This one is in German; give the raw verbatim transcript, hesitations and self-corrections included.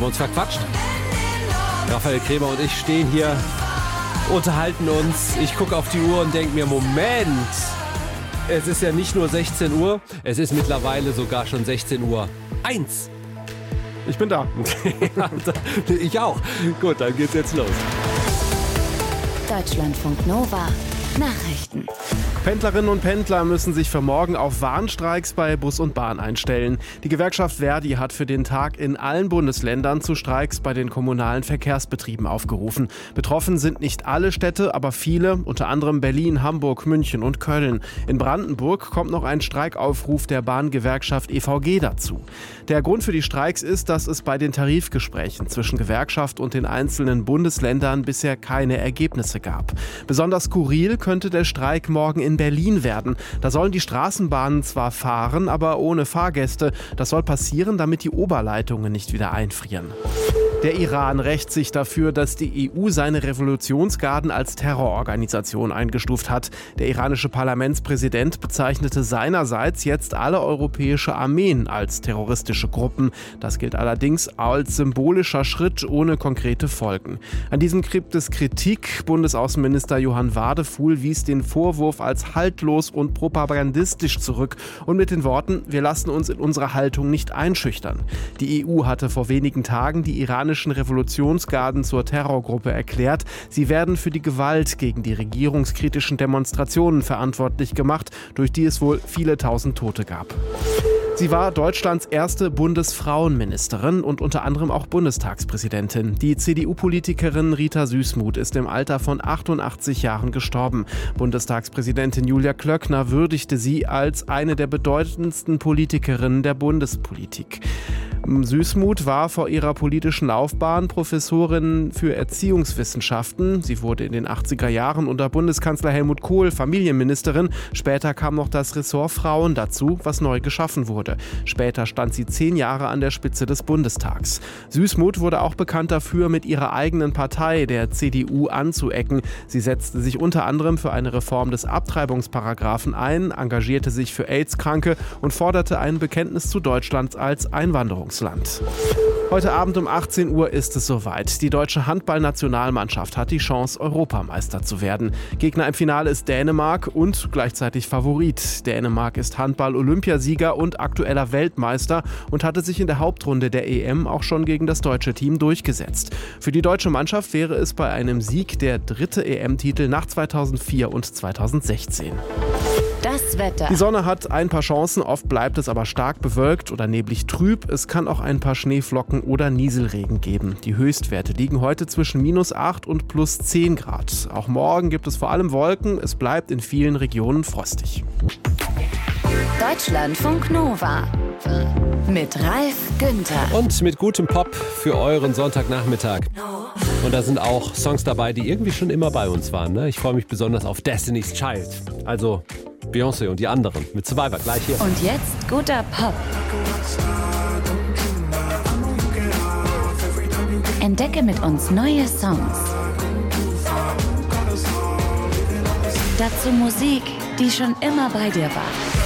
wir uns verquatscht? Raphael Krämer und ich stehen hier, unterhalten uns. Ich gucke auf die Uhr und denke mir, Moment, es ist ja nicht nur sechzehn Uhr, es ist mittlerweile sogar schon sechzehn Uhr eins. Ich bin da. Ich auch. Gut, dann geht's jetzt los. Deutschlandfunk Nova. Nachrichten. Pendlerinnen und Pendler müssen sich für morgen auf Warnstreiks bei Bus und Bahn einstellen. Die Gewerkschaft Verdi hat für den Tag in allen Bundesländern zu Streiks bei den kommunalen Verkehrsbetrieben aufgerufen. Betroffen sind nicht alle Städte, aber viele, unter anderem Berlin, Hamburg, München und Köln. In Brandenburg kommt noch ein Streikaufruf der Bahngewerkschaft E V G dazu. Der Grund für die Streiks ist, dass es bei den Tarifgesprächen zwischen Gewerkschaft und den einzelnen Bundesländern bisher keine Ergebnisse gab. Besonders skurril könnte der Streik morgen in Berlin werden. Da sollen die Straßenbahnen zwar fahren, aber ohne Fahrgäste. Das soll passieren, damit die Oberleitungen nicht wieder einfrieren. Der Iran rächt sich dafür, dass die E U seine Revolutionsgarden als Terrororganisation eingestuft hat. Der iranische Parlamentspräsident bezeichnete seinerseits jetzt alle europäische Armeen als terroristische Gruppen. Das gilt allerdings als symbolischer Schritt ohne konkrete Folgen. An diesem gibt es Kritik. Bundesaußenminister Johann Wadefuhl wies den Vorwurf als haltlos und propagandistisch zurück und mit den Worten: Wir lassen uns in unserer Haltung nicht einschüchtern. Die E U hatte vor wenigen Tagen die iranischen Revolutionsgarden zur Terrorgruppe erklärt. Sie werden für die Gewalt gegen die regierungskritischen Demonstrationen verantwortlich gemacht, durch die es wohl viele tausend Tote gab. Sie war Deutschlands erste Bundesfrauenministerin und unter anderem auch Bundestagspräsidentin. Die C D U-Politikerin Rita Süssmuth ist im Alter von achtundachtzig Jahren gestorben. Bundestagspräsidentin Julia Klöckner würdigte sie als eine der bedeutendsten Politikerinnen der Bundespolitik. Süssmuth war vor ihrer politischen Laufbahn Professorin für Erziehungswissenschaften. Sie wurde in den achtziger Jahren unter Bundeskanzler Helmut Kohl Familienministerin. Später kam noch das Ressort Frauen dazu, was neu geschaffen wurde. Später stand sie zehn Jahre an der Spitze des Bundestags. Süssmuth wurde auch bekannt dafür, mit ihrer eigenen Partei, der C D U, anzuecken. Sie setzte sich unter anderem für eine Reform des Abtreibungsparagraphen ein, engagierte sich für AIDS-Kranke und forderte ein Bekenntnis zu Deutschland als Einwanderungsland. Heute Abend um achtzehn Uhr ist es soweit. Die deutsche Handballnationalmannschaft hat die Chance, Europameister zu werden. Gegner im Finale ist Dänemark und gleichzeitig Favorit. Dänemark ist Handball-Olympiasieger und aktueller Weltmeister und hatte sich in der Hauptrunde der E M auch schon gegen das deutsche Team durchgesetzt. Für die deutsche Mannschaft wäre es bei einem Sieg der dritte E M-Titel nach zweitausendvier und zweitausendsechzehn. Das Wetter. Die Sonne hat ein paar Chancen, oft bleibt es aber stark bewölkt oder neblig trüb. Es kann auch ein paar Schneeflocken oder Nieselregen geben. Die Höchstwerte liegen heute zwischen minus acht und plus zehn Grad. Auch morgen gibt es vor allem Wolken. Es bleibt in vielen Regionen frostig. Deutschlandfunk Nova mit Ralf Günther. Und mit gutem Pop für euren Sonntagnachmittag. Und da sind auch Songs dabei, die irgendwie schon immer bei uns waren. Ne? Ich freue mich besonders auf Destiny's Child. Also Beyoncé und die anderen mit Survivor gleich hier. Und jetzt guter Pop. Entdecke mit uns neue Songs. Dazu Musik, die schon immer bei dir war.